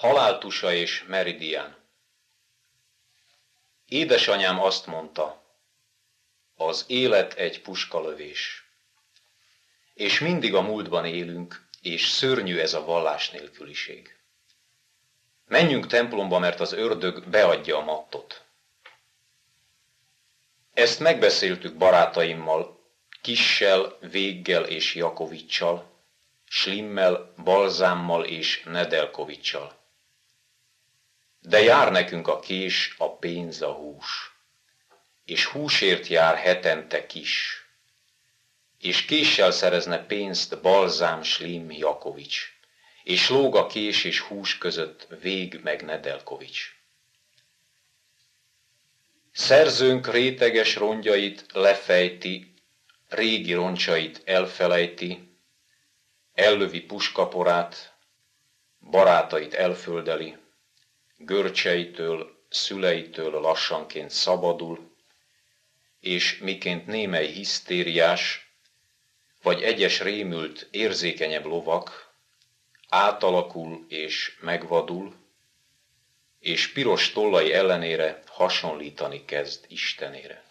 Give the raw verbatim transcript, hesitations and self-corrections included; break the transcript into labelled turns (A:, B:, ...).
A: Haláltusa és Meridian. Édesanyám azt mondta, az élet egy puskalövés. És mindig a múltban élünk, és szörnyű ez a vallás nélküliség. Menjünk templomba, mert az ördög beadja a mattot. Ezt megbeszéltük barátaimmal, Kissel, Véggel és Jakovicsal, Slimmel, Balzámmal és Nedelkovicsal. De jár nekünk a kés, a pénz, a hús, és húsért jár hetente Kiss, és késsel szerezne pénzt Balzám, Slim, Jakovics, és lóg a kés és hús között Vég meg Nedelkovics. Szerzőnk réteges rongyait lefejti, régi roncsait elfelejti, ellövi puskaporát, barátait elföldeli, görcseitől, szüleitől lassanként szabadul, és miként némely hisztériás, vagy egyes rémült, érzékenyebb lovak, átalakul és megvadul, és piros tollai ellenére hasonlítani kezd Istenére.